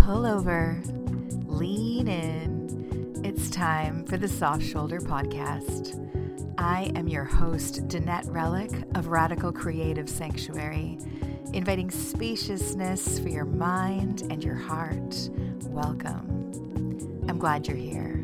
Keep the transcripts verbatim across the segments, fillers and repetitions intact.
Pull over, lean in. It's time for the Soft Shoulder Podcast. I am your host, Danette Relic of Radical Creative Sanctuary, inviting spaciousness for your mind and your heart. Welcome. I'm glad you're here.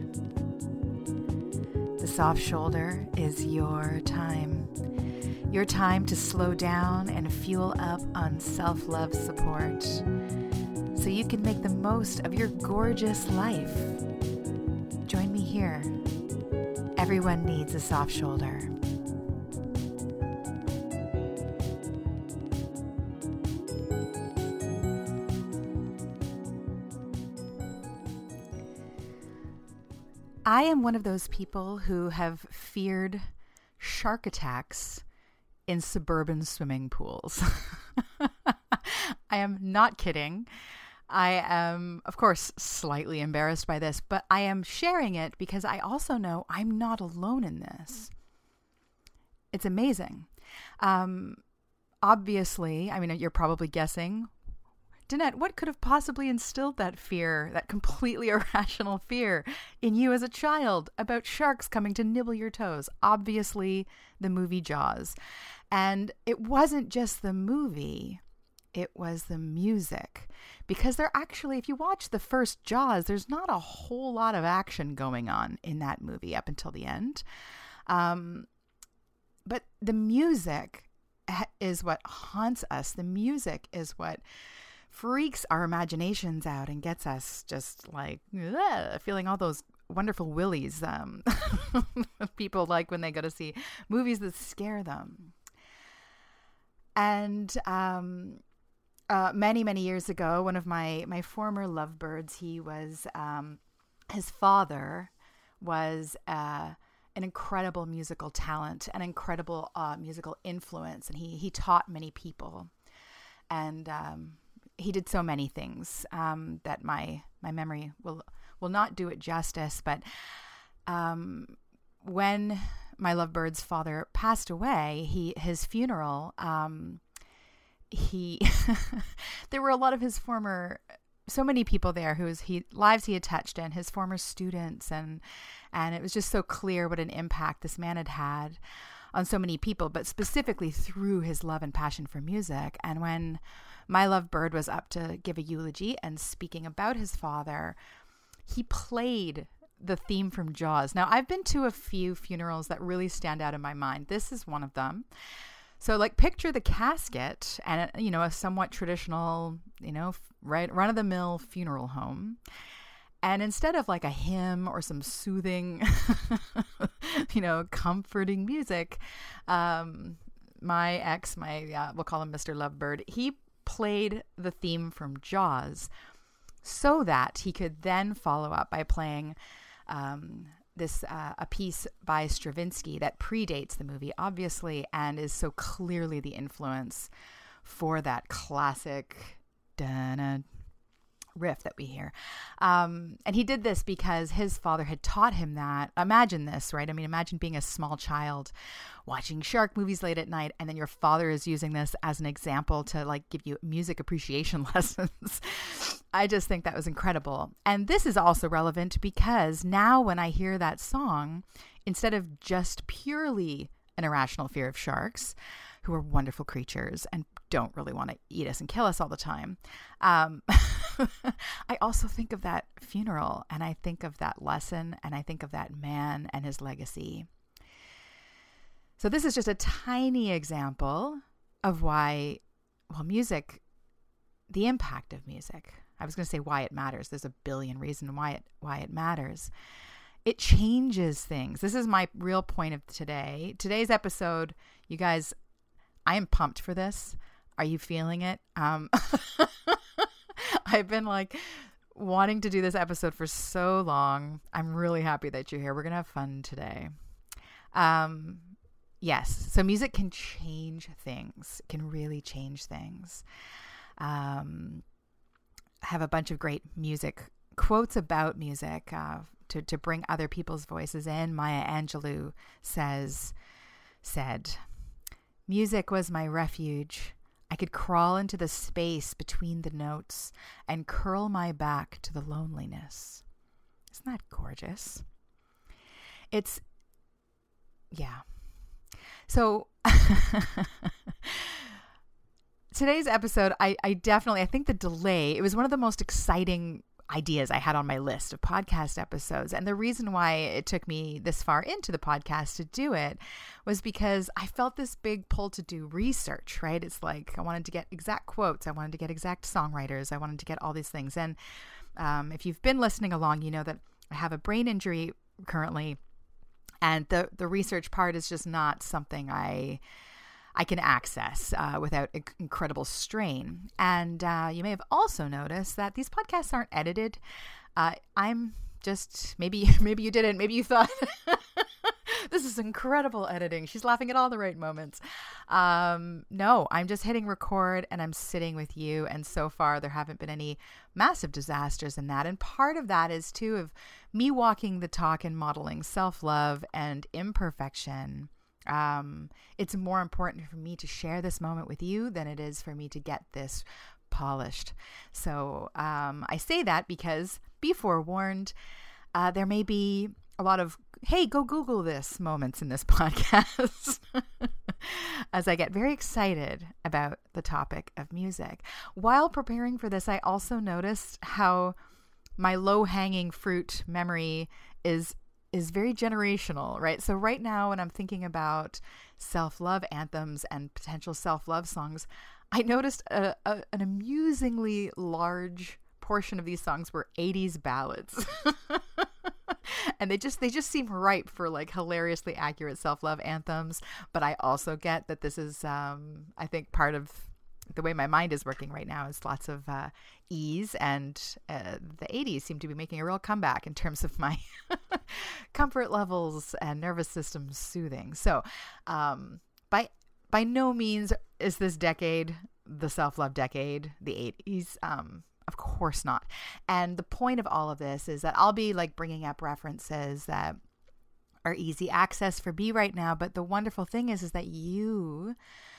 The Soft Shoulder is your time. Your time to slow down and fuel up on self-love support so you can make the most of your gorgeous life. Join me here. Everyone needs a soft shoulder. I am one of those people who have feared shark attacks in suburban swimming pools. I am not kidding. I am, of course, slightly embarrassed by this, but I am sharing it because I also know I'm not alone in this. It's amazing. Um, obviously, I mean, you're probably guessing, Danette, what could have possibly instilled that fear, that completely irrational fear in you as a child about sharks coming to nibble your toes? Obviously, the movie Jaws. And it wasn't just the movie. It was the music, because there actually, if you watch the first Jaws, there's not a whole lot of action going on in that movie up until the end. Um, but the music is what haunts us. The music is what freaks our imaginations out and gets us just like ugh, feeling all those wonderful willies um, people like when they go to see movies that scare them. And um Uh, many, many years ago, one of my, my former lovebirds, he was, um, his father was uh, an incredible musical talent, an incredible uh, musical influence. And he, he taught many people. And um, he did so many things um, that my, my memory will, will not do it justice. But um, when my lovebird's father passed away, he his funeral, um, he there were a lot of his former so many people there whose he lives he had touched in, his former students, and and it was just so clear what an impact this man had had on so many people, but specifically through his love and passion for music. And when my lovebird was up to give a eulogy and speaking about his father, he played the theme from Jaws. Now, I've been to a few funerals that really stand out in my mind. This is one of them. So like picture the casket and, you know, a somewhat traditional, you know, right, run of the mill funeral home. And instead of like a hymn or some soothing, you know, comforting music, um, my ex, my, uh, we'll call him Mister Lovebird, he played the theme from Jaws so that he could then follow up by playing, um, this uh, a piece by Stravinsky that predates the movie, obviously, and is so clearly the influence for that classic da-na riff that we hear. Um, and he did this because his father had taught him that. Imagine this, right? I mean, imagine being a small child watching shark movies late at night, and then your father is using this as an example to like give you music appreciation lessons. I just think that was incredible. And this is also relevant because now when I hear that song, instead of just purely an irrational fear of sharks, who are wonderful creatures and don't really want to eat us and kill us all the time, um, I also think of that funeral, and I think of that lesson, and I think of that man and his legacy. So this is just a tiny example of why, well, music, the impact of music. I was going to say why it matters. There's a billion reasons why it why it matters. It changes things. This is my real point of today. Today's episode, you guys, I am pumped for this. Are you feeling it? Um, I've been like wanting to do this episode for so long. I'm really happy that you're here. We're going to have fun today. Um, yes. So music can change things, can really change things. Um, I have a bunch of great music quotes about music uh, to, to bring other people's voices in. Maya Angelou says, said, "Music was my refuge. I could crawl into the space between the notes and curl my back to the loneliness. Isn't that gorgeous? It's, yeah. So today's episode, I, I definitely, I think the delay, it was one of the most exciting ideas I had on my list of podcast episodes. And the reason why it took me this far into the podcast to do it was because I felt this big pull to do research, right? It's like I wanted to get exact quotes. I wanted to get exact songwriters. I wanted to get all these things. And um, if you've been listening along, you know that I have a brain injury currently. And the, the research part is just not something I I can access uh, without inc- incredible strain. And uh, you may have also noticed that these podcasts aren't edited. Uh, I'm just, maybe maybe you didn't. Maybe you thought, this is incredible editing. She's laughing at all the right moments. Um, no, I'm just hitting record and I'm sitting with you. And so far, there haven't been any massive disasters in that. And part of that is, too, of me walking the talk and modeling self-love and imperfection. Um, it's more important for me to share this moment with you than it is for me to get this polished. So um, I say that because, be forewarned, uh, there may be a lot of, hey, go Google this moments in this podcast as I get very excited about the topic of music. While preparing for this, I also noticed how my low-hanging fruit memory is is very generational, right? So right now when I'm thinking about self-love anthems and potential self-love songs, I noticed a, a, an amusingly large portion of these songs were eighties ballads. And they just they just seem ripe for like hilariously accurate self-love anthems. But I also get that this is, um, I think, part of the way my mind is working right now is lots of uh, ease, and uh, the eighties seem to be making a real comeback in terms of my comfort levels and nervous system soothing. So um, by by no means is this decade the self-love decade, the eighties. Um, of course not. And the point of all of this is that I'll be like bringing up references that are easy access for me right now. But the wonderful thing is, is that you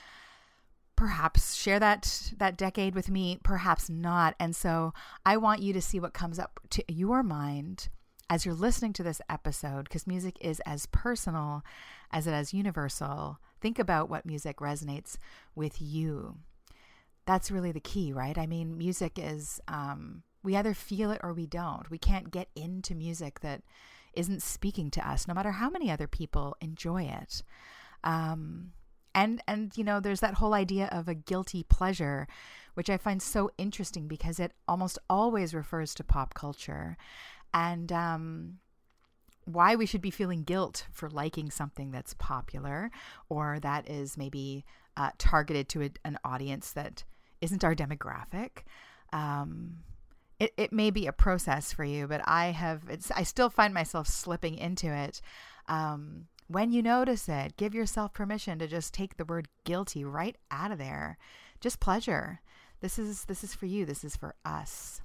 perhaps share that that decade with me, perhaps not. And so I want you to see what comes up to your mind as you're listening to this episode, because music is as personal as it is universal. Think about what music resonates with you. That's really the key, right? I mean, music is, um, we either feel it or we don't. We can't get into music that isn't speaking to us, no matter how many other people enjoy it. Um, And, and you know, there's that whole idea of a guilty pleasure, which I find so interesting because it almost always refers to pop culture, and um, why we should be feeling guilt for liking something that's popular or that is maybe uh, targeted to a, an audience that isn't our demographic. Um, it, it may be a process for you, but I have, it's, I still find myself slipping into it. Um, When you notice it, give yourself permission to just take the word guilty right out of there. Just pleasure. This is this is for you. This is for us.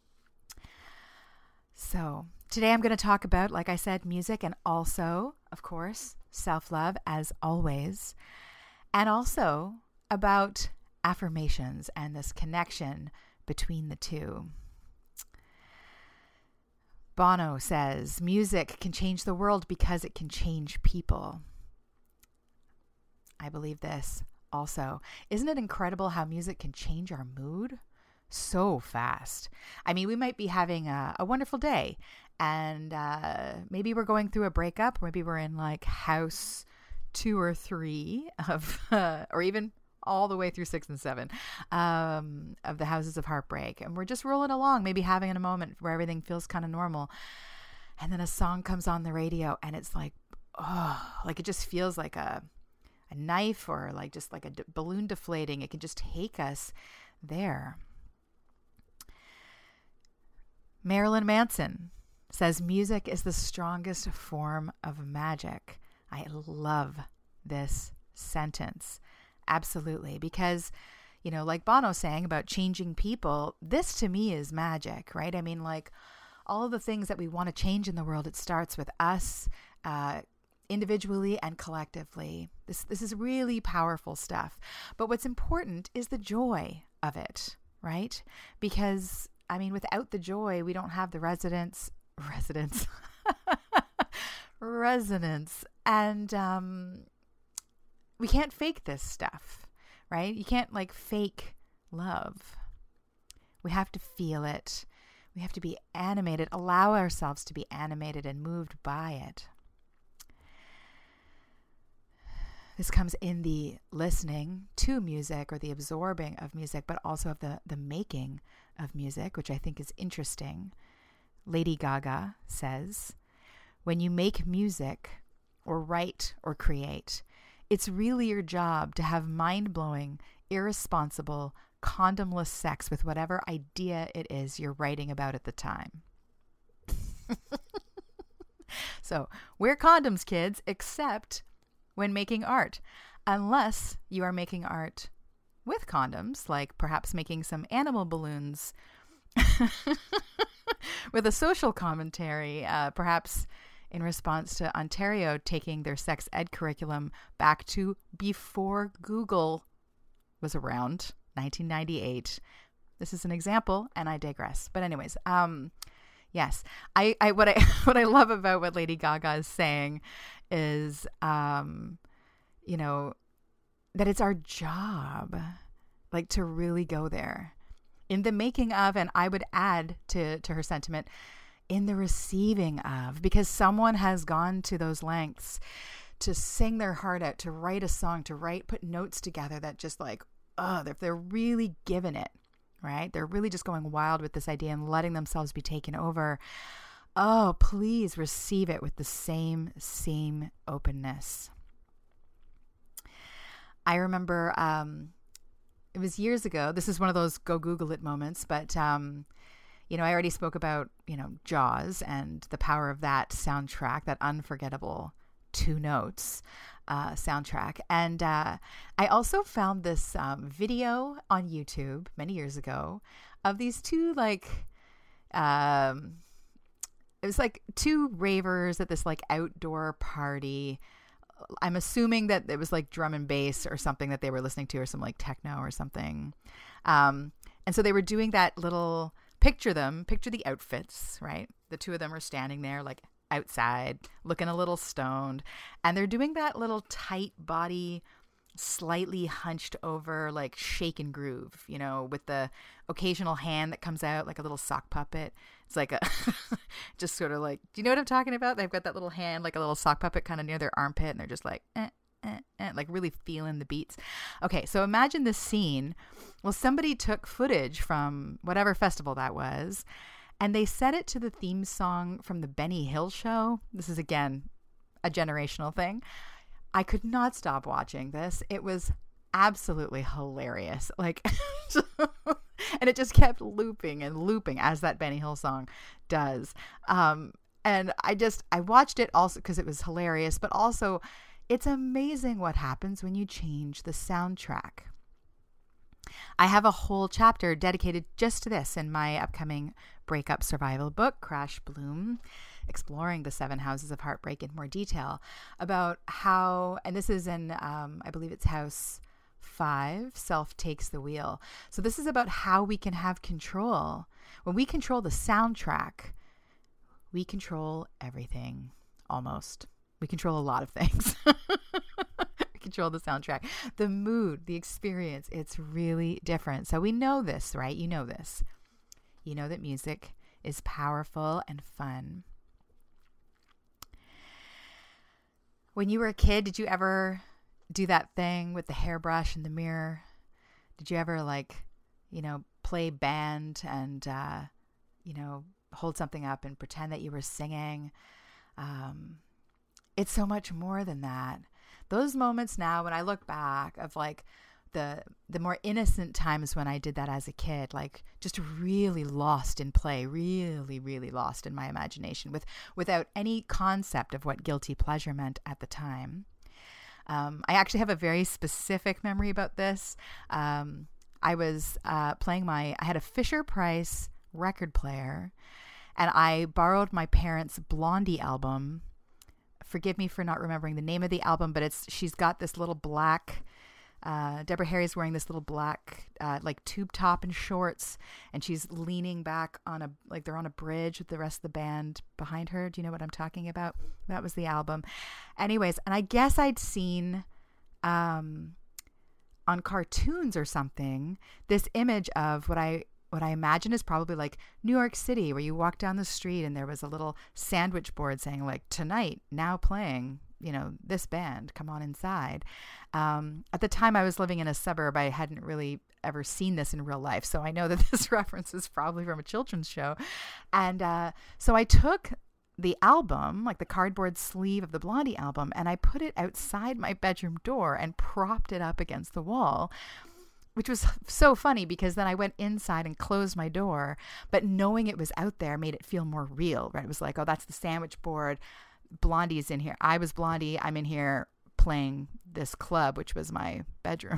So today I'm going to talk about, like I said, music, and also, of course, self-love as always, and also about affirmations and this connection between the two. Bono says, music can change the world because it can change people. I believe this also. Isn't it incredible how music can change our mood so fast? I mean, we might be having a, a wonderful day, and uh, maybe we're going through a breakup. Maybe we're in like house two or three of, uh, or even all the way through six and seven um, of the Houses of Heartbreak. And we're just rolling along, maybe having a moment where everything feels kind of normal. And then a song comes on the radio and it's like, oh, like it just feels like a, a knife or like just like a d- balloon deflating. It can just take us there. Marilyn Manson says music is the strongest form of magic. I love this sentence. Absolutely. Because, you know, like Bono saying about changing people, this to me is magic, right? I mean, like all of the things that we want to change in the world, it starts with us. Uh, individually and collectively. This this is really powerful stuff. But what's important is the joy of it, right? Because, I mean, without the joy, we don't have the residence, residence, resonance. And um, we can't fake this stuff, right? You can't like fake love. We have to feel it. We have to be animated, allow ourselves to be animated and moved by it. This comes in the listening to music or the absorbing of music, but also of the, the making of music, which I think is interesting. Lady Gaga says, when you make music or write or create, it's really your job to have mind-blowing, irresponsible, condomless sex with whatever idea it is you're writing about at the time. So, wear condoms, kids, except when making art, unless you are making art with condoms, like perhaps making some animal balloons with a social commentary, uh, perhaps in response to Ontario taking their sex ed curriculum back to before Google was around, nineteen ninety-eight. This is an example, and I digress. But anyways, um, yes, I, I what I what I love about what Lady Gaga is saying is, um, you know, that it's our job, like, to really go there in the making of, and I would add to to her sentiment, in the receiving of, because someone has gone to those lengths to sing their heart out, to write a song, to write, put notes together that just like, oh, they're, they're really giving it, right? They're really just going wild with this idea and letting themselves be taken over. Oh, please receive it with the same, same openness. I remember, um, it was years ago. This is one of those go Google it moments, but, um, you know, I already spoke about, you know, Jaws and the power of that soundtrack, that unforgettable two notes uh, soundtrack. And uh, I also found this um, video on YouTube many years ago of these two, like, um, it was like two ravers at this like outdoor party. I'm assuming that it was like drum and bass or something that they were listening to, or some like techno or something. Um, and so they were doing that little, picture them, picture the outfits, right? The two of them are standing there like outside, looking a little stoned. And they're doing that little tight body, slightly hunched over, like shake and groove, you know, with the occasional hand that comes out like a little sock puppet. It's like a, just sort of like, do you know what I'm talking about? They've got that little hand, like a little sock puppet kind of near their armpit, and they're just like, eh, eh, eh, like really feeling the beats. Okay, so imagine this scene. Well, somebody took footage from whatever festival that was, and they set it to the theme song from the Benny Hill Show. This is, again, a generational thing. I could not stop watching this. It was absolutely hilarious. Like, and it just kept looping and looping as that Benny Hill song does. Um, and I just, I watched it also because it was hilarious, but also it's amazing what happens when you change the soundtrack. I have a whole chapter dedicated just to this in my upcoming breakup survival book, Crash Bloom, exploring the seven houses of heartbreak in more detail, about how, and this is in, um, I believe it's house five, Self Takes the Wheel. So this is about how we can have control. When we control the soundtrack, we control everything, almost. We control a lot of things. Control the soundtrack, the mood, the experience. It's really different. So we know this, right? You know this. You know that music is powerful and fun. When you were a kid, did you ever do that thing with the hairbrush and the mirror? Did you ever, like, you know, play band and, uh, you know, hold something up and pretend that you were singing? Um, it's so much more than that. Those moments now, when I look back of like the the more innocent times when I did that as a kid, like just really lost in play, really, really lost in my imagination, with without any concept of what guilty pleasure meant at the time. Um, I actually have a very specific memory about this. Um, I was uh, playing my, I had a Fisher-Price record player, and I borrowed my parents' Blondie album forgive me for not remembering the name of the album, but it's she's got this little black. Uh, Deborah Harry's wearing this little black, uh, like tube top and shorts, and she's leaning back on a, like they're on a bridge with the rest of the band behind her. Do you know what I'm talking about? That was the album. Anyways, and I guess I'd seen, um, on cartoons or something, this image of what I, what I imagine is probably like New York City, where you walk down the street and there was a little sandwich board saying like, tonight, now playing, you know, this band, come on inside. Um, at the time I was living in a suburb, I hadn't really ever seen this in real life. So I know that this reference is probably from a children's show. And uh, so I took the album, like the cardboard sleeve of the Blondie album, and I put it outside my bedroom door and propped it up against the wall, which was so funny because then I went inside and closed my door, but knowing it was out there made it feel more real, right? It was like, oh, that's the sandwich board. Blondie's in here. I was Blondie. I'm in here playing this club, which was my bedroom.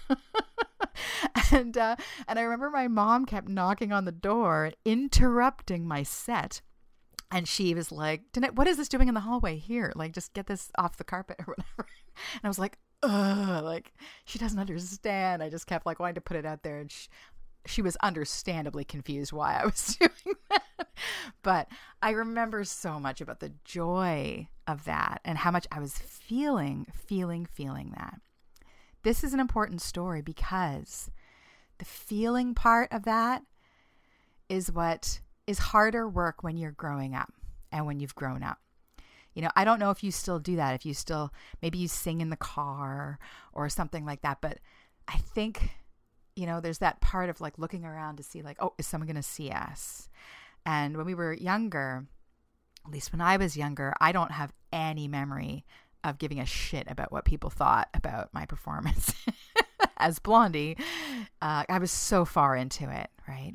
and uh, and I remember my mom kept knocking on the door, interrupting my set. And she was like, what is this doing in the hallway here? Like, just get this off the carpet or whatever. And I was like, ugh, like, she doesn't understand. I just kept like wanting to put it out there. And she, she was understandably confused why I was doing that. But I remember so much about the joy of that and how much I was feeling, feeling, feeling that. This is an important story because the feeling part of that is what is harder work when you're growing up and when you've grown up. You know, I don't know if you still do that, if you still, maybe you sing in the car or something like that. But I think, you know, there's that part of like looking around to see like, oh, is someone going to see us? And when we were younger, at least when I was younger, I don't have any memory of giving a shit about what people thought about my performance as Blondie. Uh, I was so far into it, right?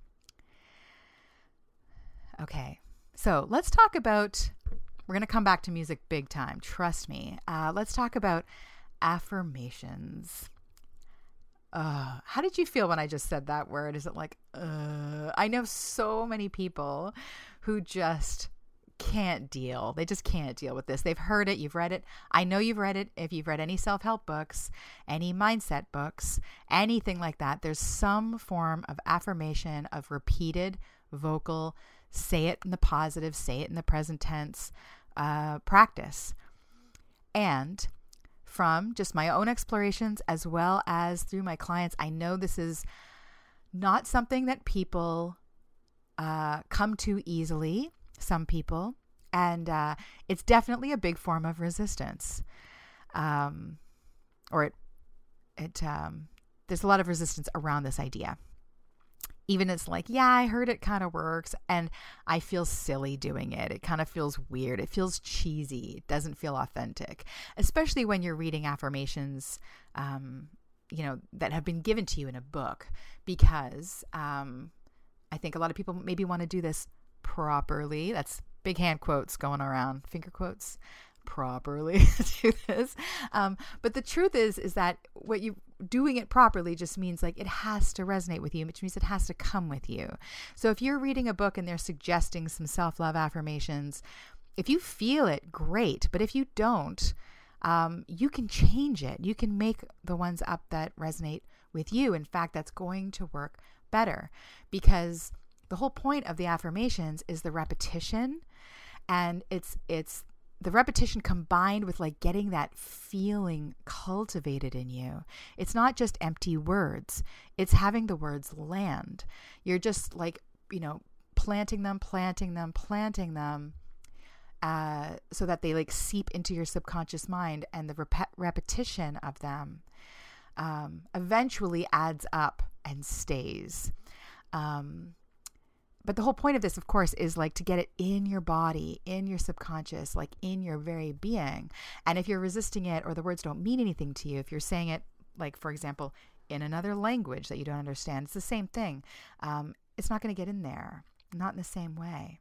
Okay, so let's talk about, we're going to come back to music big time. Trust me. Uh, let's talk about affirmations. Uh, how did you feel when I just said that word? Is it like, uh, I know so many people who just can't deal. They just can't deal with this. They've heard it. You've read it. I know you've read it. If you've read any self-help books, any mindset books, anything like that, there's some form of affirmation, of repeated vocal, say it in the positive, say it in the present tense uh, practice. And from just my own explorations as well as through my clients, I know this is not something that people uh, come to easily, some people, and uh, it's definitely a big form of resistance. Um, or it, it um, there's a lot of resistance around this idea. Even it's like, yeah, I heard it kind of works and I feel silly doing it. It kind of feels weird. It feels cheesy. It doesn't feel authentic, especially when you're reading affirmations, um, you know, that have been given to you in a book, because um, I think a lot of people maybe want to do this properly. That's big hand quotes going around, finger quotes, properly do this. Um, but the truth is, is that what you doing it properly just means like it has to resonate with you, which means it has to come with you. So if you're reading a book and they're suggesting some self-love affirmations, if you feel it, great. But if you don't, um, you can change it. You can make the ones up that resonate with you. In fact, that's going to work better, because the whole point of the affirmations is the repetition, and it's, it's, the repetition combined with like getting that feeling cultivated in you. It's not just empty words. It's having the words land. You're just like, you know, planting them, planting them, planting them, uh, so that they like seep into your subconscious mind, and the rep- repetition of them um, eventually adds up and stays. Um, But the whole point of this, of course, is like to get it in your body, in your subconscious, like in your very being. And if you're resisting it, or the words don't mean anything to you, if you're saying it, like, for example, in another language that you don't understand, it's the same thing. Um, it's not going to get in there, not in the same way.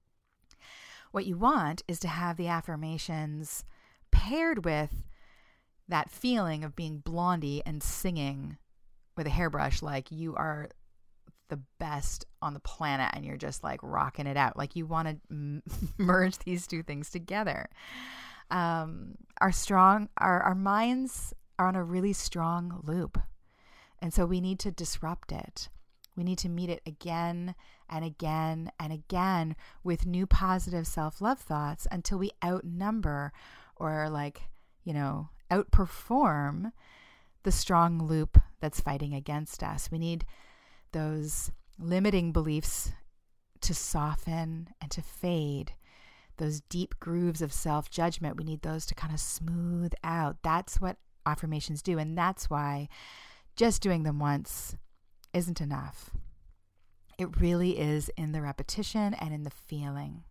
What you want is to have the affirmations paired with that feeling of being Blondie and singing with a hairbrush like you are the best on the planet and you're just like rocking it out. Like you want to m- merge these two things together. Um, our strong, our, our minds are on a really strong loop. And so we need to disrupt it. We need to meet it again and again and again with new positive self-love thoughts until we outnumber or like, you know, outperform the strong loop that's fighting against us. We need those limiting beliefs to soften and to fade. Those deep grooves of self-judgment, we need those to kind of smooth out. That's what affirmations do. And that's why just doing them once isn't enough. It really is in the repetition and in the feeling.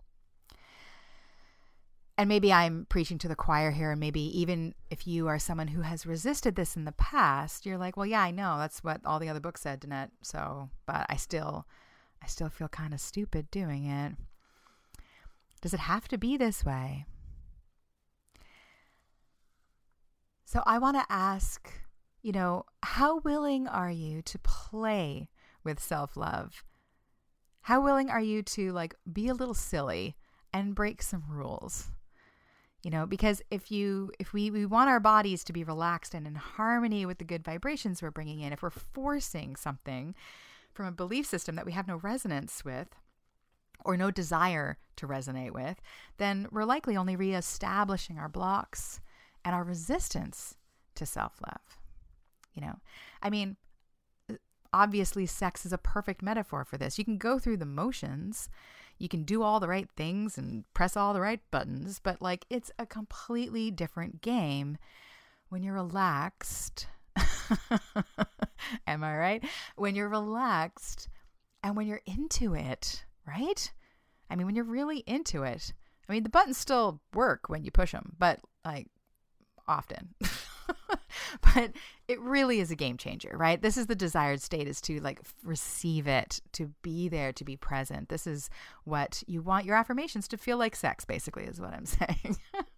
And maybe I'm preaching to the choir here, and maybe even if you are someone who has resisted this in the past, you're like, well, yeah, I know. That's what all the other books said, Danette. So, but I still, I still feel kind of stupid doing it. Does it have to be this way? So I want to ask, you know, how willing are you to play with self-love? How willing are you to like be a little silly and break some rules? You know, because if you, if we, we want our bodies to be relaxed and in harmony with the good vibrations we're bringing in, if we're forcing something from a belief system that we have no resonance with or no desire to resonate with, then we're likely only reestablishing our blocks and our resistance to self-love. You know, I mean, obviously sex is a perfect metaphor for this. You can go through the motions, you can do all the right things and press all the right buttons, but like it's a completely different game when you're relaxed. Am I right? When you're relaxed and when you're into it, right? I mean, when you're really into it, I mean, the buttons still work when you push them, but like often. But it really is a game changer, right? This is the desired state, is to like receive it, to be there, to be present. This is what you want your affirmations to feel like sex, basically, is what I'm saying.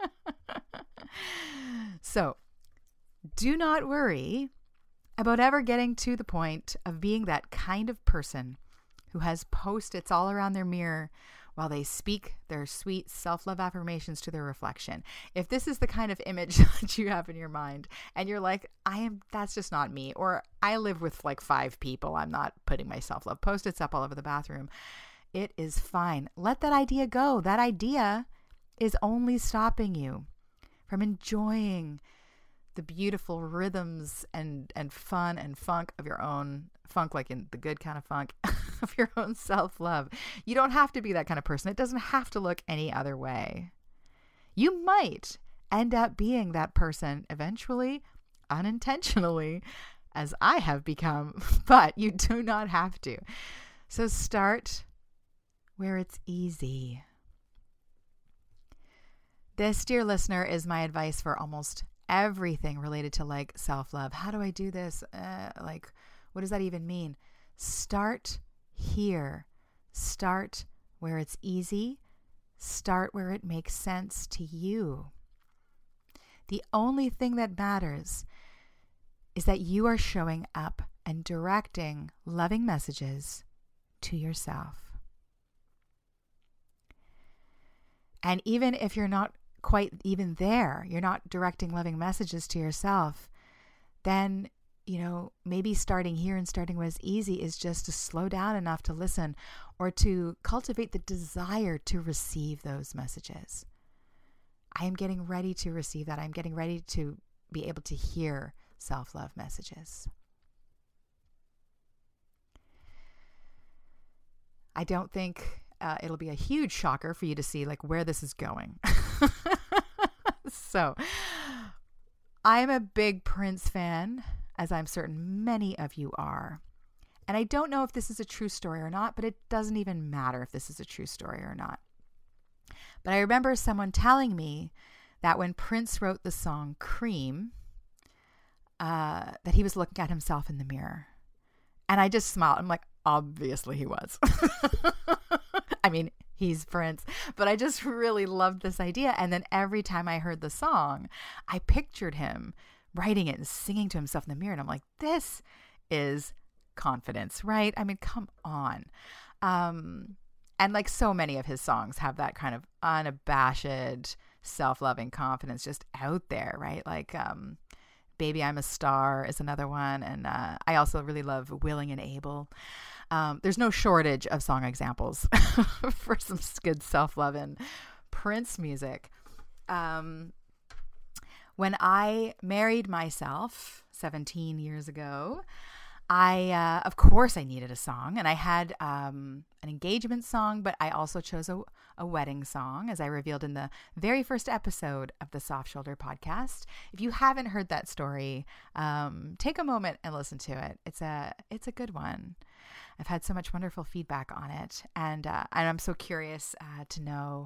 So do not worry about ever getting to the point of being that kind of person who has Post-its all around their mirror while they speak their sweet self-love affirmations to their reflection. If this is the kind of image that you have in your mind and you're like, I am, that's just not me, or I live with like five people, I'm not putting my self-love Post-its up all over the bathroom, it is fine. Let that idea go. That idea is only stopping you from enjoying the beautiful rhythms and, and fun and funk of your own funk, like in the good kind of funk of your own self-love. You don't have to be that kind of person. It doesn't have to look any other way. You might end up being that person eventually, unintentionally, as I have become, but you do not have to. So start where it's easy. This, dear listener, is my advice for almost everything related to like self-love. How do I do this? Uh, like, what does that even mean? Start here. Start where it's easy. Start where it makes sense to you. The only thing that matters is that you are showing up and directing loving messages to yourself. And even if you're not quite even there, you're not directing loving messages to yourself, then, you know, maybe starting here and starting where it's easy is just to slow down enough to listen or to cultivate the desire to receive those messages. I am getting ready to receive that. I'm getting ready to be able to hear self-love messages. I don't think uh, it'll be a huge shocker for you to see like where this is going. So I'm a big Prince fan, as I'm certain many of you are. And I don't know if this is a true story or not, but it doesn't even matter if this is a true story or not. But I remember someone telling me that when Prince wrote the song Cream, uh, that he was looking at himself in the mirror. And I just smiled. I'm like, obviously he was. I mean, he's Prince, but I just really loved this idea. And then every time I heard the song, I pictured him writing it and singing to himself in the mirror. And I'm like, this is confidence, right? I mean, come on. Um, and like so many of his songs have that kind of unabashed, self-loving confidence just out there, right? Like, um, Baby, I'm a Star is another one. And uh, I also really love Willing and Able. Um, there's no shortage of song examples for some good self-loving Prince music. Um, when I married myself seventeen years ago, I, uh, of course, I needed a song, and I had um, an engagement song, but I also chose a, a wedding song, as I revealed in the very first episode of the Soft Shoulder podcast. If you haven't heard that story, um, take a moment and listen to it. It's a it's a good one. I've had so much wonderful feedback on it, and uh, and I'm so curious uh, to know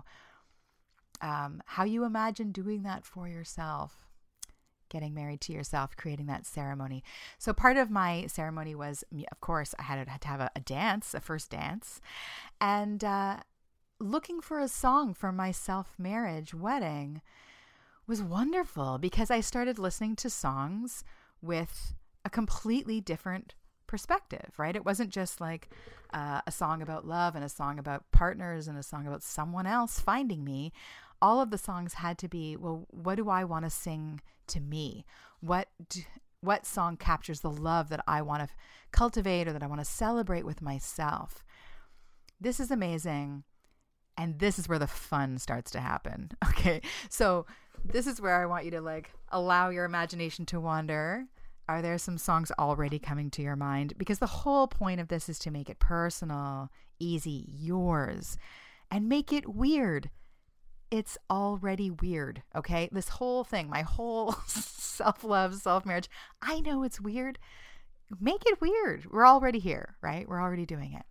um, how you imagine doing that for yourself. Getting married to yourself, creating that ceremony. So part of my ceremony was, of course, I had, had to have a, a dance, a first dance, and uh, looking for a song for my self-marriage wedding was wonderful, because I started listening to songs with a completely different perspective, right? It wasn't just like uh, a song about love and a song about partners and a song about someone else finding me. All of the songs had to be, well, what do I want to sing to me? What do, what song captures the love that I want to cultivate or that I want to celebrate with myself? This is amazing. And this is where the fun starts to happen. Okay. So this is where I want you to like allow your imagination to wander. Are there some songs already coming to your mind? Because the whole point of this is to make it personal, easy, yours, and make it weird. It's already weird, okay? This whole thing, my whole self-love, self-marriage, I know it's weird. Make it weird. We're already here, right? We're already doing it.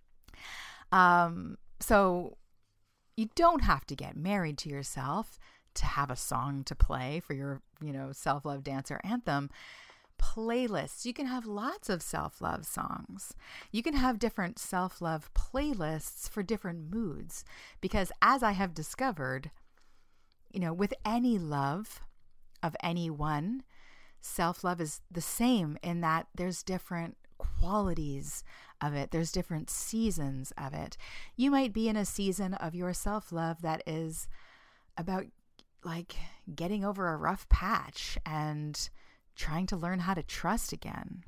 Um, so you don't have to get married to yourself to have a song to play for your, you know, self-love dance or anthem. Playlists. You can have lots of self-love songs. You can have different self-love playlists for different moods, because as I have discovered, you know, with any love of anyone, self-love is the same in that there's different qualities of it. There's different seasons of it. You might be in a season of your self-love that is about like getting over a rough patch and trying to learn how to trust again.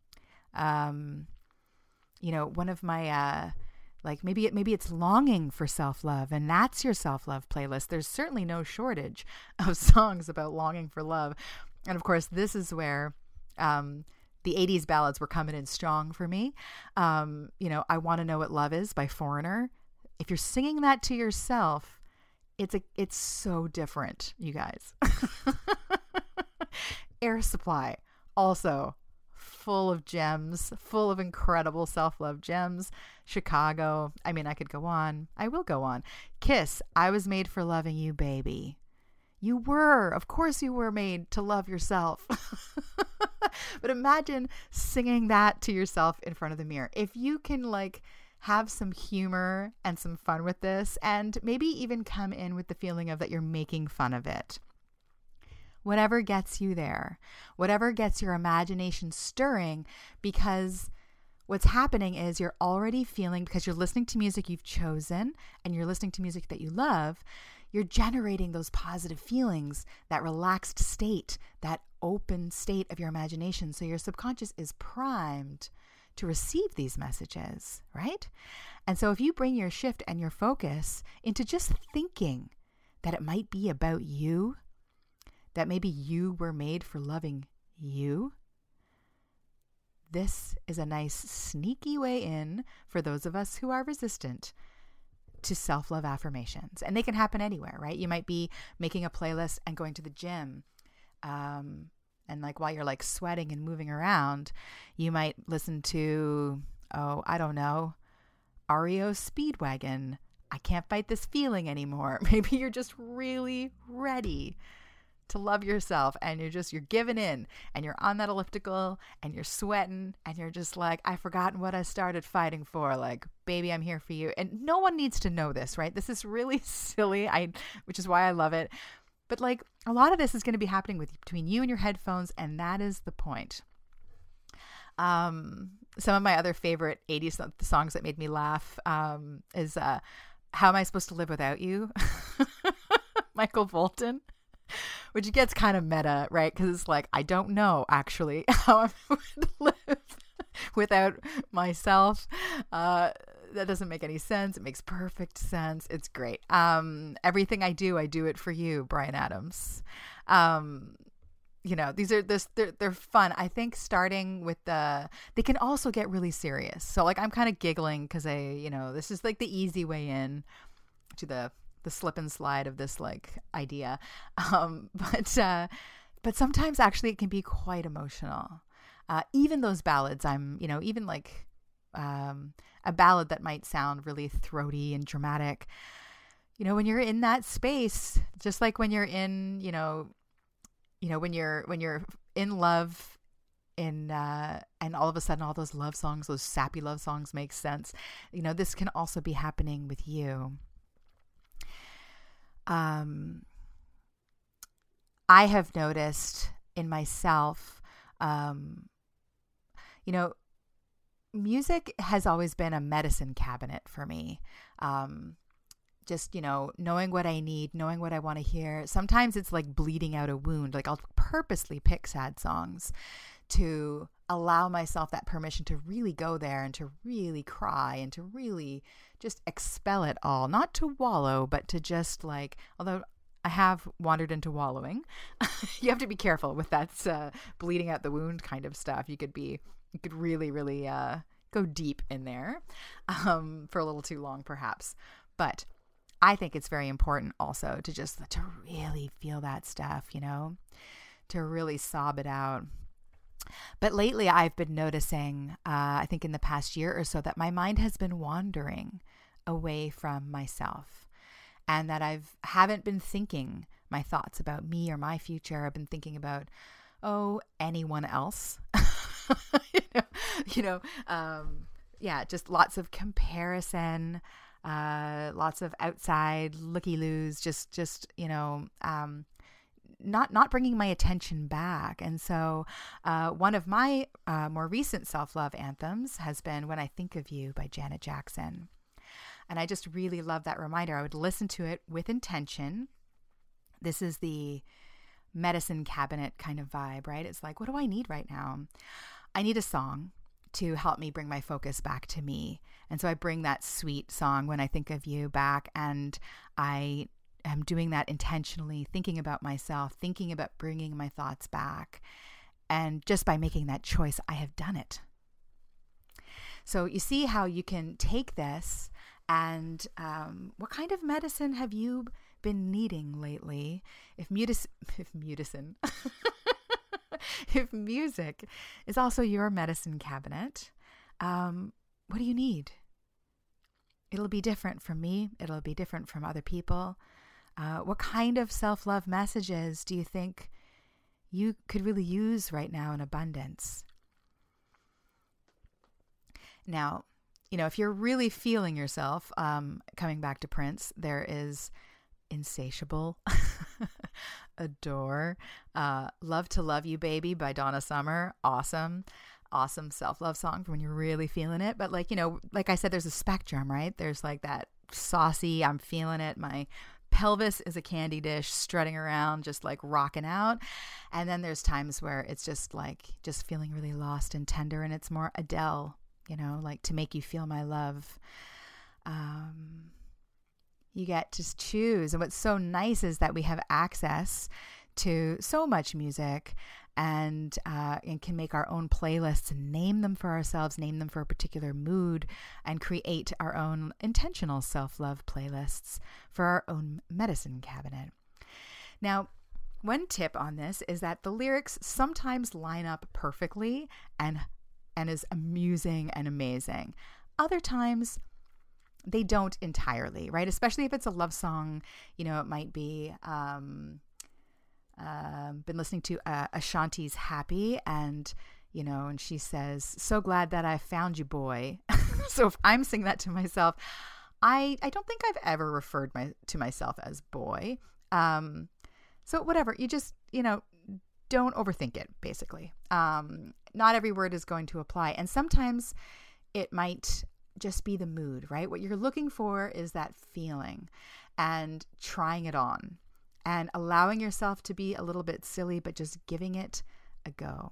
Um, you know, one of my, uh, like maybe it, maybe it's longing for self-love, and that's your self-love playlist. There's certainly no shortage of songs about longing for love. And of course, this is where, um, the eighties ballads were coming in strong for me. Um, you know, I Want to Know What Love Is by Foreigner. If you're singing that to yourself, it's a, it's so different, you guys. Air Supply, also full of gems, full of incredible self-love gems. Chicago, I mean, I could go on. I will go on. Kiss, I Was Made for Loving You, Baby. You were, of course you were made to love yourself. But imagine singing that to yourself in front of the mirror. If you can like have some humor and some fun with this, and maybe even come in with the feeling of that you're making fun of it. Whatever gets you there, whatever gets your imagination stirring, because what's happening is you're already feeling, because you're listening to music you've chosen and you're listening to music that you love, you're generating those positive feelings, that relaxed state, that open state of your imagination. So your subconscious is primed to receive these messages, right? And so if you bring your shift and your focus into just thinking that it might be about you, that maybe you were made for loving you, this is a nice sneaky way in for those of us who are resistant to self-love affirmations. And they can happen anywhere, right? You might be making a playlist and going to the gym. Um, and like while you're like sweating and moving around, you might listen to, oh, I don't know, R E O Speedwagon. I can't fight this feeling anymore. Maybe you're just really ready to love yourself, and you're just, you're giving in, and you're on that elliptical and you're sweating and you're just like, I've forgotten what I started fighting for. Like, baby, I'm here for you. And no one needs to know this, right? This is really silly. I, which is why I love it. But like a lot of this is going to be happening with between you and your headphones. And that is the point. Um, some of my other favorite eighties songs that made me laugh um, is uh, How Am I Supposed to Live Without You? Michael Bolton, which gets kind of meta, right? Because it's like, I don't know actually how I would live without myself. Uh, that doesn't make any sense. It makes perfect sense. It's great. Um, everything I do, I do it for you, Bryan Adams. Um, you know, these are this they're they're fun. I think starting with the they can also get really serious. So like I'm kind of giggling because I, you know, this is like the easy way in to the the slip and slide of this like idea. Um, but uh, but sometimes actually it can be quite emotional. Uh, even those ballads, I'm, you know, even like um, a ballad that might sound really throaty and dramatic. You know, when you're in that space, just like when you're in, you know, you know, when you're when you're in love in uh, and all of a sudden all those love songs, those sappy love songs make sense. You know, this can also be happening with you. Um, I have noticed in myself, um, you know, music has always been a medicine cabinet for me. Um, just, you know, knowing what I need, knowing what I want to hear. Sometimes it's like bleeding out a wound. Like I'll purposely pick sad songs to allow myself that permission to really go there and to really cry and to really just expel it all. Not to wallow, but to just like, although I have wandered into wallowing. You have to be careful with that uh, bleeding out the wound kind of stuff. You could be, you could really, really uh, go deep in there um, for a little too long, perhaps. But I think it's very important also to just to really feel that stuff, you know, to really sob it out. But lately I've been noticing, uh, I think in the past year or so, that my mind has been wandering away from myself, and that I've haven't been thinking my thoughts about me or my future. I've been thinking about, oh, anyone else, you know, you know, um, yeah, just lots of comparison, uh, lots of outside looky-loos, just, just, you know, um, not, not bringing my attention back. And so, uh, one of my, uh, more recent self-love anthems has been When I Think of You by Janet Jackson. And I just really love that reminder. I would listen to it with intention. This is the medicine cabinet kind of vibe, right? It's like, what do I need right now? I need a song to help me bring my focus back to me. And so I bring that sweet song, When I Think of You, back, and I am doing that intentionally, thinking about myself, thinking about bringing my thoughts back. And just by making that choice, I have done it. So you see how you can take this, and um, what kind of medicine have you been needing lately? If mutis- if muticin, if music is also your medicine cabinet, um, what do you need? It'll be different from me. It'll be different from other people. Uh, what kind of self-love messages do you think you could really use right now in abundance? Now, you know, if you're really feeling yourself, um, coming back to Prince, there is Insatiable, Adore, uh, Love to Love You Baby by Donna Summer. Awesome. Awesome self-love song for when you're really feeling it. But like, you know, like I said, there's a spectrum, right? There's like that saucy, I'm feeling it. My pelvis is a candy dish strutting around, just like rocking out. And then there's times where it's just like, just feeling really lost and tender. And it's more Adele, you know, like To Make You Feel My Love. Um, you get to choose. And what's so nice is that we have access to so much music, and uh, and can make our own playlists and name them for ourselves, name them for a particular mood, and create our own intentional self-love playlists for our own medicine cabinet. Now, one tip on this is that the lyrics sometimes line up perfectly and and is amusing and amazing. Other times, they don't entirely, right? Especially if it's a love song, you know, it might be, um, uh, been listening to uh, Ashanti's Happy, and, you know, and she says, so glad that I found you, boy. So if I'm singing that to myself, I, I don't think I've ever referred my, to myself as boy. Um, so whatever, you just, you know, don't overthink it, basically. Um, not every word is going to apply. And sometimes it might just be the mood, right? What you're looking for is that feeling and trying it on and allowing yourself to be a little bit silly, but just giving it a go.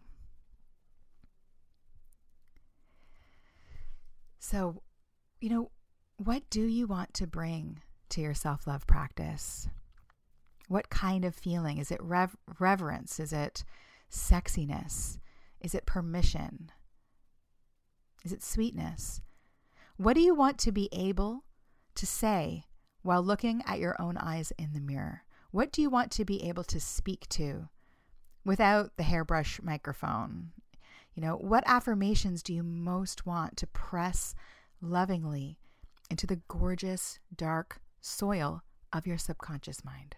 So, you know, what do you want to bring to your self-love practice? What kind of feeling? Is it rev- reverence? Is it sexiness? Is it permission? Is it sweetness? What do you want to be able to say while looking at your own eyes in the mirror? What do you want to be able to speak to without the hairbrush microphone? You know, what affirmations do you most want to press lovingly into the gorgeous, dark soil of your subconscious mind?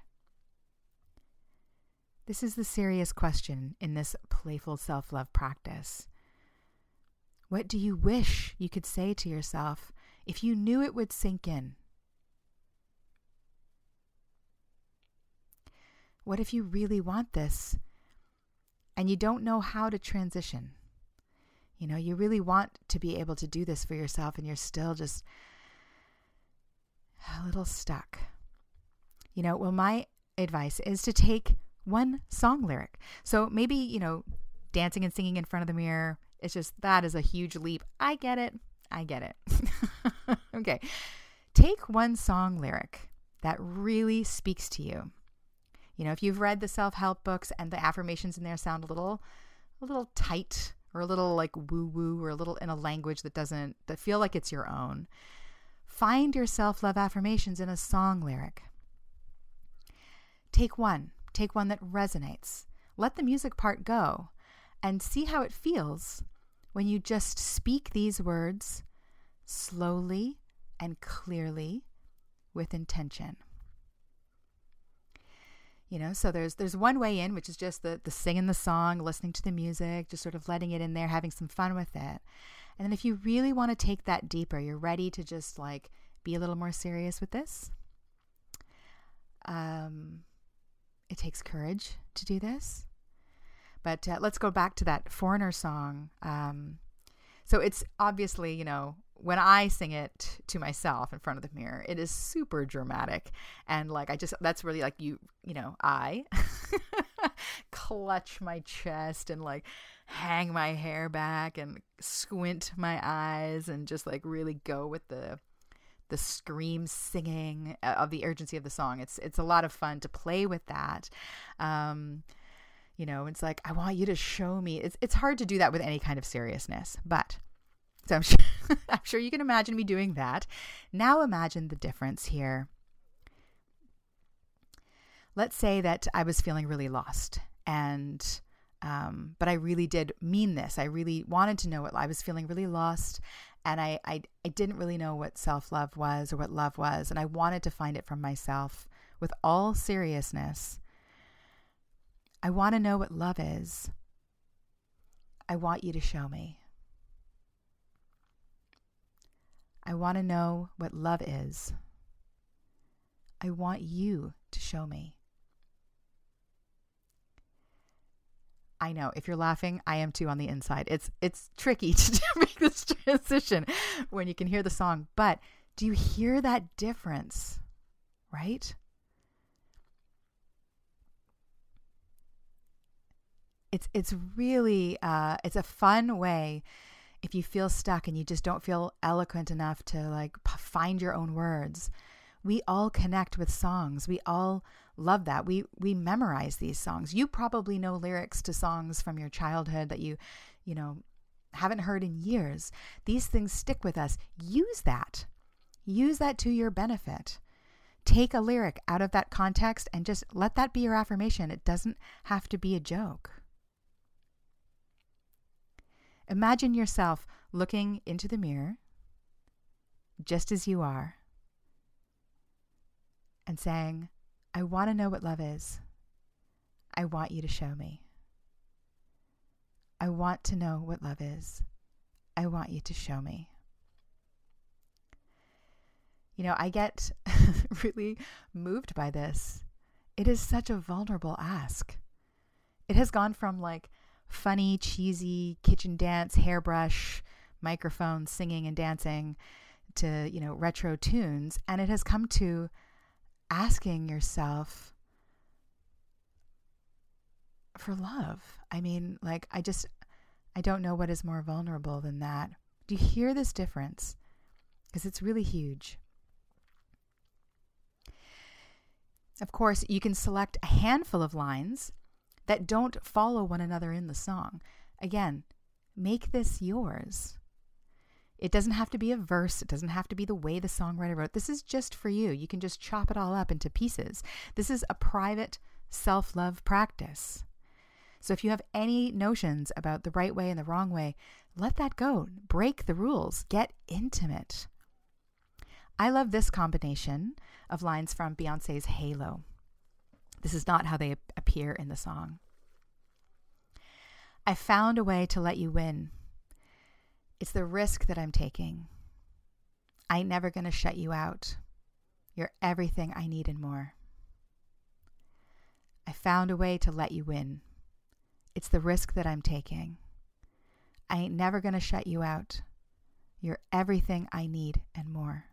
This is the serious question in this playful self-love practice. What do you wish you could say to yourself if you knew it would sink in? What if you really want this and you don't know how to transition? You know, you really want to be able to do this for yourself and you're still just a little stuck. You know, well, my advice is to take one song lyric. So maybe, you know, dancing and singing in front of the mirror, it's just, that is a huge leap. I get it. I get it. Okay. Take one song lyric that really speaks to you. You know, if you've read the self-help books and the affirmations in there sound a little, a little tight or a little like woo-woo or a little in a language that doesn't, that feel like it's your own, find your self-love affirmations in a song lyric. Take one. Take one that resonates. Let the music part go and see how it feels when you just speak these words slowly and clearly with intention. You know, so there's there's one way in, which is just the, the singing the song, listening to the music, just sort of letting it in there, having some fun with it. And then if you really want to take that deeper, you're ready to just like be a little more serious with this. Um, it takes courage to do this. But uh, let's go back to that Foreigner song. Um, so it's obviously, you know, when I sing it to myself in front of the mirror, it is super dramatic. And like, I just, that's really like you, you know, I clutch my chest and like hang my hair back and squint my eyes and just like really go with the, the scream singing of the urgency of the song. It's, it's a lot of fun to play with that. Um, You know, it's like, I want you to show me. It's it's hard to do that with any kind of seriousness, but so I'm sure, I'm sure you can imagine me doing that. Now imagine the difference here. Let's say that I was feeling really lost and, um, but I really did mean this. I really wanted to know what I was feeling really lost. And I, I, I didn't really know what self-love was or what love was. And I wanted to find it from myself with all seriousness. I want to know what love is. I want you to show me. I want to know what love is. I want you to show me. I know, if you're laughing, I am too on the inside. It's it's tricky to make this transition when you can hear the song, but do you hear that difference, right? It's it's really, uh, it's a fun way if you feel stuck and you just don't feel eloquent enough to like p- find your own words. We all connect with songs. We all love that. We we memorize these songs. You probably know lyrics to songs from your childhood that you, you know, haven't heard in years. These things stick with us. Use that. Use that to your benefit. Take a lyric out of that context and just let that be your affirmation. It doesn't have to be a joke. Imagine yourself looking into the mirror, just as you are, and saying, I want to know what love is. I want you to show me. I want to know what love is. I want you to show me. You know, I get really moved by this. It is such a vulnerable ask. It has gone from like funny, cheesy kitchen dance, hairbrush, microphone, singing and dancing to, you know, retro tunes. And it has come to asking yourself for love. I mean, like, I just, I don't know what is more vulnerable than that. Do you hear this difference? Because it's really huge. Of course, you can select a handful of lines that don't follow one another in the song. Again, make this yours. It doesn't have to be a verse. It doesn't have to be the way the songwriter wrote. This is just for you. You can just chop it all up into pieces. This is a private self-love practice. So if you have any notions about the right way and the wrong way, let that go. Break the rules. Get intimate. I love this combination of lines from Beyonce's Halo. This is not how they appear in the song. I found a way to let you win. It's the risk that I'm taking. I ain't never going to shut you out. You're everything I need and more. I found a way to let you win. It's the risk that I'm taking. I ain't never going to shut you out. You're everything I need and more.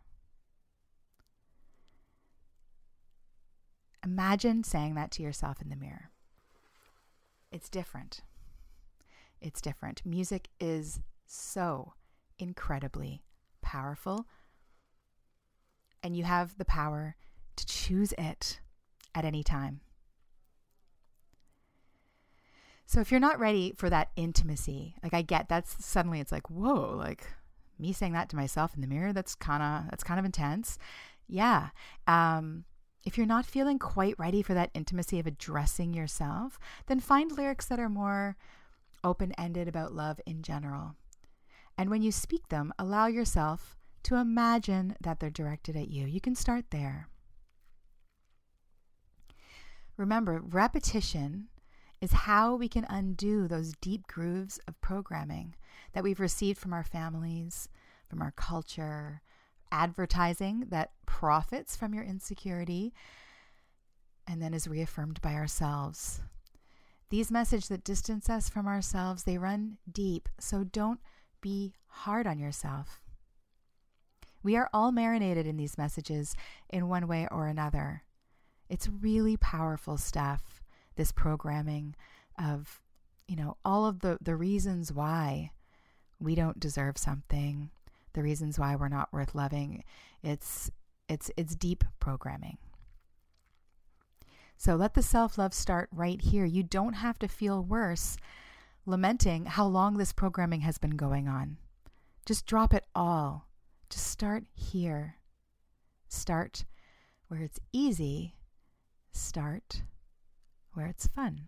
Imagine saying that to yourself in the mirror. It's different. It's different. Music is so incredibly powerful, and you have the power to choose it at any time. So if you're not ready for that intimacy, like I get that's suddenly it's like, whoa, like me saying that to myself in the mirror, that's kind of that's kind of intense. Yeah. Um, if you're not feeling quite ready for that intimacy of addressing yourself, then find lyrics that are more open-ended about love in general. And when you speak them, allow yourself to imagine that they're directed at you. You can start there. Remember, repetition is how we can undo those deep grooves of programming that we've received from our families, from our culture, advertising that profits from your insecurity and then is reaffirmed by ourselves. These messages that distance us from ourselves, they run deep, so don't be hard on yourself. We are all marinated in these messages in one way or another. It's really powerful stuff, this programming of, you know, all of the, the reasons why we don't deserve something, the reasons why we're not worth loving. It's it's it's deep programming. So let the self-love start right here. You don't have to feel worse lamenting how long this programming has been going on. Just drop it all. Just start here. Start where it's easy. Start where it's fun.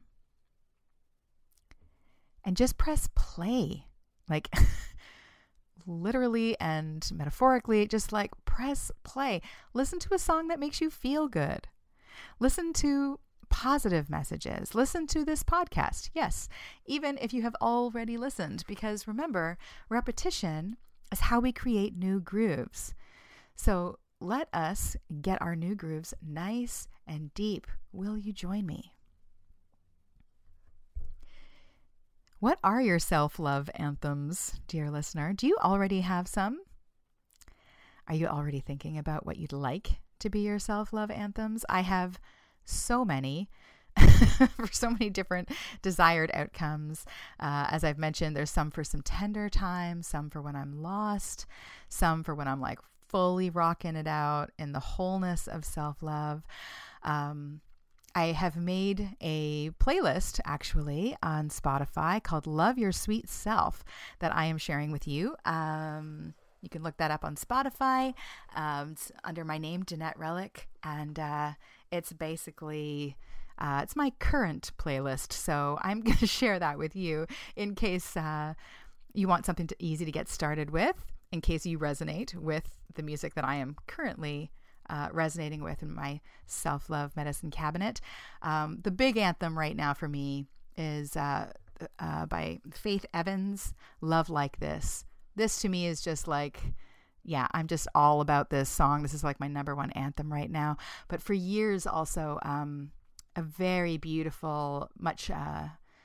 And just press play. Like literally and metaphorically, just like press play. Listen to a song that makes you feel good. Listen to positive messages. Listen to this podcast. Yes, even if you have already listened, because remember, repetition is how we create new grooves. So let us get our new grooves nice and deep. Will you join me? What are your self-love anthems, dear listener? Do you already have some? Are you already thinking about what you'd like to be your self-love anthems? I have so many for so many different desired outcomes. Uh, as I've mentioned, there's some for some tender time, some for when I'm lost, some for when I'm like fully rocking it out in the wholeness of self-love. Um, I have made a playlist actually on Spotify called Love Your Sweet Self that I am sharing with you. Um, you can look that up on Spotify. Um, it's under my name, Danette Relic. And uh, it's basically, uh, it's my current playlist. So I'm going to share that with you in case uh, you want something to, easy to get started with, in case you resonate with the music that I am currently Uh, resonating with in my self-love medicine cabinet. Um, the big anthem right now for me is uh, uh, by Faith Evans, Love Like This. This to me is just like, yeah, I'm just all about this song. This is like my number one anthem right now. But for years also, um, a very beautiful, much, uh,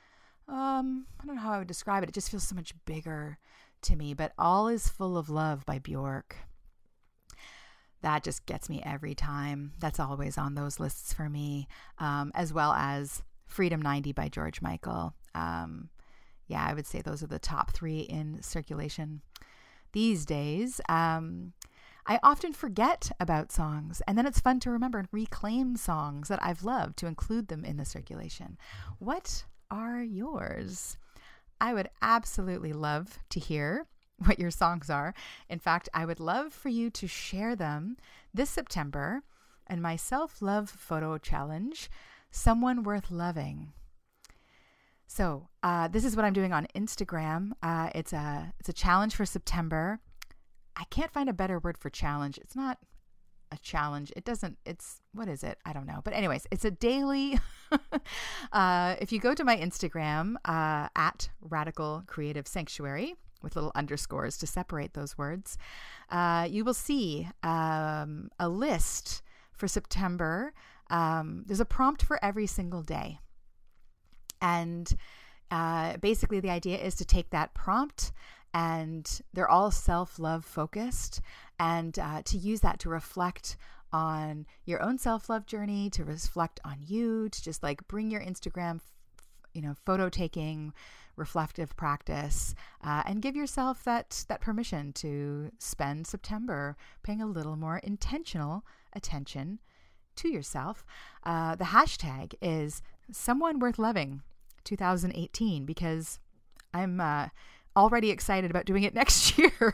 um, I don't know how I would describe it. It just feels so much bigger to me, but All Is Full of Love by Bjork. That just gets me every time. That's always on those lists for me, um, as well as Freedom ninety by George Michael. Um, yeah, I would say those are the top three in circulation these days. Um, I often forget about songs, and then it's fun to remember and reclaim songs that I've loved to include them in the circulation. What are yours? I would absolutely love to hear what your songs are. In fact, I would love for you to share them this September in my self-love photo challenge, Someone Worth Loving. So uh, this is what I'm doing on Instagram. Uh, it's a it's a challenge for September. I can't find a better word for challenge. It's not a challenge. It doesn't, it's, what is it? I don't know. But anyways, it's a daily, uh, if you go to my Instagram, uh, at Radical Creative Sanctuary, with little underscores to separate those words, uh, you will see um, a list for September. Um, there's a prompt for every single day. And uh, basically the idea is to take that prompt, and they're all self-love focused, and uh, to use that to reflect on your own self-love journey, to reflect on you, to just like bring your Instagram, you know, photo taking, reflective practice, uh, and give yourself that that permission to spend September paying a little more intentional attention to yourself. Uh, the hashtag is Someone Worth Loving twenty eighteen, because I'm uh, already excited about doing it next year.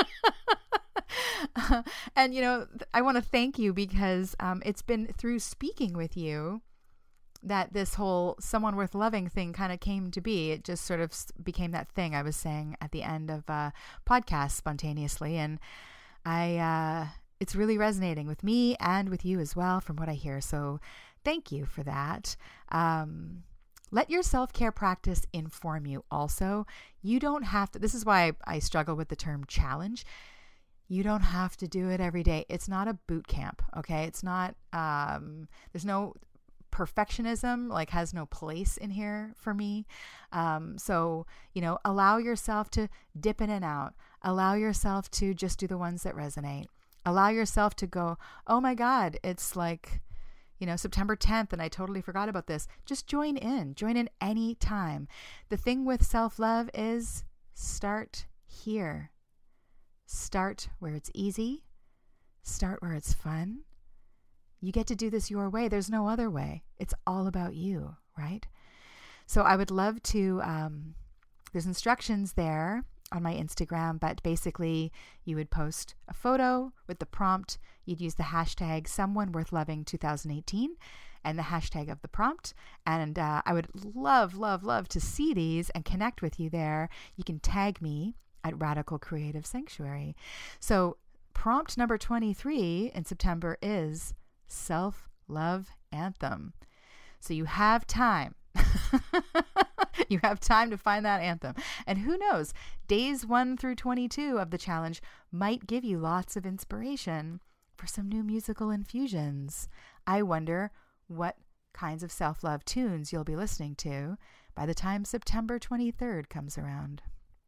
uh, and, you know, I want to thank you because um, it's been through speaking with you that this whole Someone Worth Loving thing kind of came to be. It just sort of became that thing I was saying at the end of uh, podcasts spontaneously. And I, uh, it's really resonating with me and with you as well from what I hear. So thank you for that. Um, Let your self-care practice inform you also. You don't have to, this is why I, I struggle with the term challenge. You don't have to do it every day. It's not a boot camp, okay? It's not, um, there's no perfectionism, like has no place in here for me. Um, so, you know, allow yourself to dip in and out. Allow yourself to just do the ones that resonate. Allow yourself to go, oh my God, it's like, you know, September tenth, and I totally forgot about this. Just join in. Join in any time. The thing with self-love is start here. Start where it's easy. Start where it's fun. You get to do this your way. There's no other way. It's all about you, right? So I would love to, um, there's instructions there on my Instagram, but basically you would post a photo with the prompt. You'd use the hashtag Someone Worth Loving twenty eighteen and the hashtag of the prompt. And uh, I would love, love, love to see these and connect with you there. You can tag me at Radical Creative Sanctuary. So prompt number twenty-three in September is Self-Love Anthem. So you have time. You have time to find that anthem. And who knows, days one through twenty-two of the challenge might give you lots of inspiration for some new musical infusions. I wonder what kinds of self-love tunes you'll be listening to by the time September twenty-third comes around.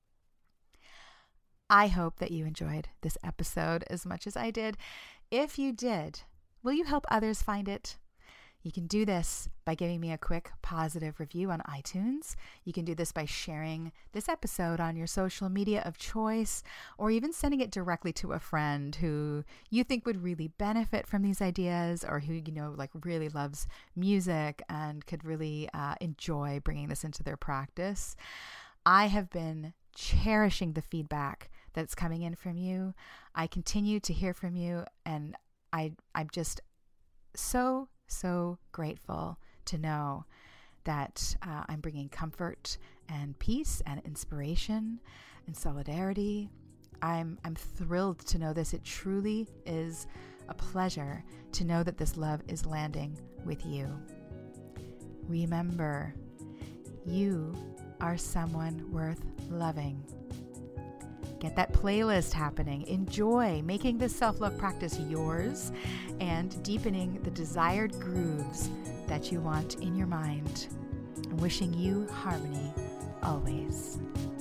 I hope that you enjoyed this episode as much as I did. If you did, will you help others find it? You can do this by giving me a quick positive review on iTunes. You can do this by sharing this episode on your social media of choice, or even sending it directly to a friend who you think would really benefit from these ideas, or who, you know, like really loves music and could really uh, enjoy bringing this into their practice. I have been cherishing the feedback that's coming in from you. I continue to hear from you, and I, I'm just so so grateful to know that uh, I'm bringing comfort and peace and inspiration and solidarity. I'm I'm thrilled to know this. It truly is a pleasure to know that this love is landing with you. Remember, you are someone worth loving. Get that playlist happening. Enjoy making this self-love practice yours and deepening the desired grooves that you want in your mind. and wishing you harmony always.